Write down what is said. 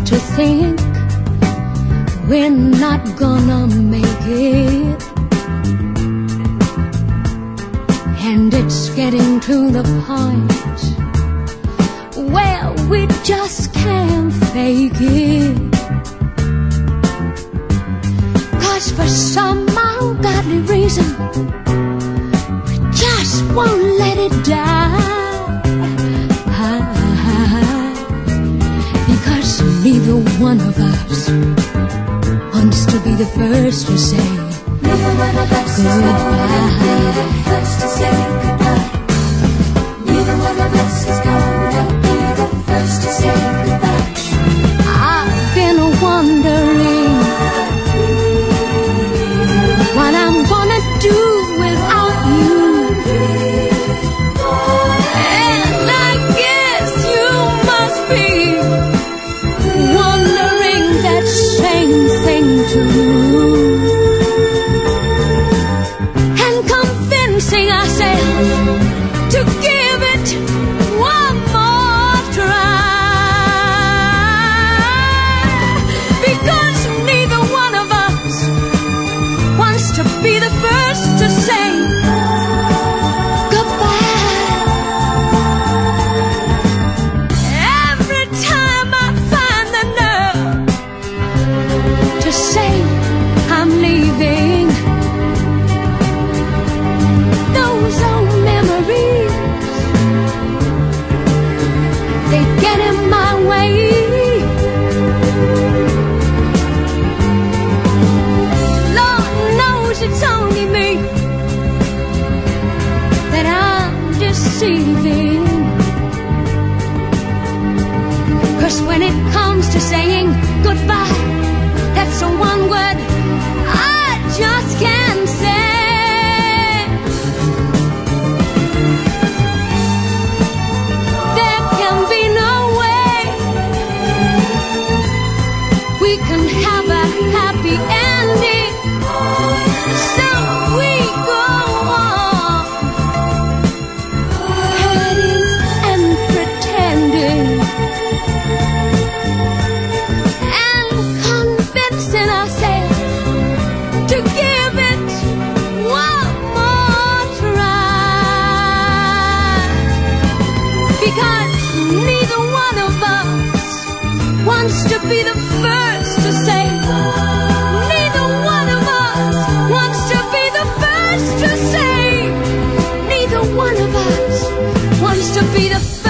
to think we're not gonna make it, and it's getting to the point where we just can't fake it. 'Cause for some ungodly reason we just won't let it die. Because neither one of us wants to be the first to say neither one of us is gonna be the first to say goodbye. Neither one of us is gonna be the first to say goodbye. I've been wondering what I'm gonna do without you, and I guess you must be wondering that same thing too, and convincing ourselves to give it one more try. Because neither one of us wants to be the first to say goodbye. Every time I find the nerve to say I'm leaving, those old memories, they get in my way. Lord knows it's only me that I'm deceiving. 'Cause when it comes to saying goodbye, that's the one word I just can't say. There can be no way we can have a happy ending, so we go on hurting and pretending and convincing ourselves to give it one more try. Because neither one of us wants to be the first to say. Neither one of us wants to be the first to say. Neither one of us wants to be the